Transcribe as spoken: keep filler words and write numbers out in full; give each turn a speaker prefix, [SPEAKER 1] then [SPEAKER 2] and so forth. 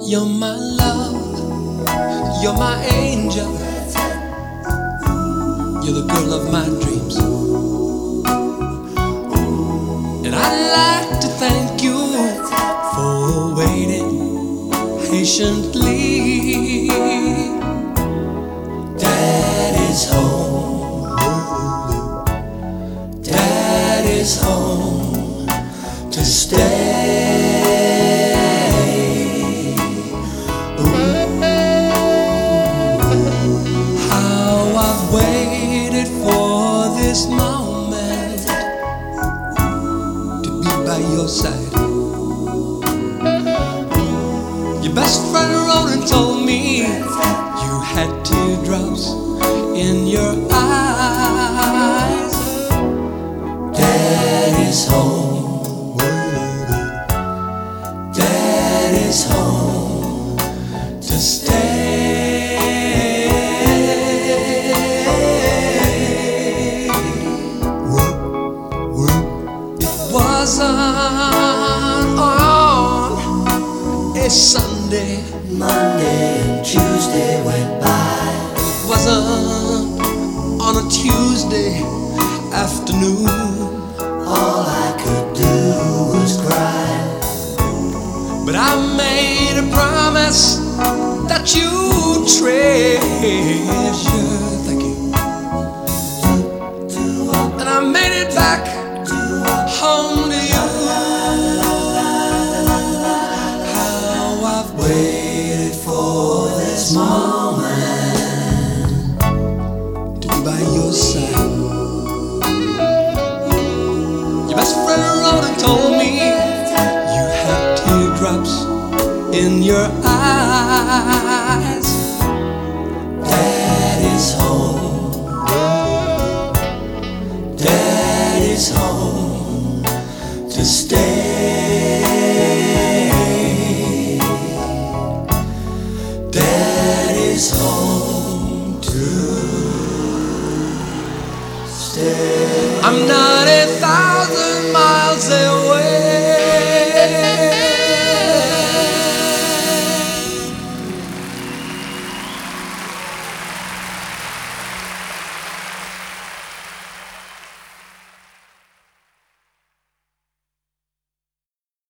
[SPEAKER 1] You're my love, you're my angel, you're the girl of my dreams. And I'd like to thank you for waiting patiently. Daddy's home, Daddy's home to stay. Waited for this moment to be by your side. Your best friend Ronan told me you had teardrops in your eyes. Daddy's home, Daddy's home to stay. Wasn't on a Sunday,
[SPEAKER 2] Monday and Tuesday went by.
[SPEAKER 1] It wasn't on a Tuesday afternoon.
[SPEAKER 2] All I could do was cry.
[SPEAKER 1] But I made a promise that you'd treasure. Thank you. And I made it back home to you. How I've waited for this moment to be by your side. Your best friend Ronan told me you had teardrops in your eyes.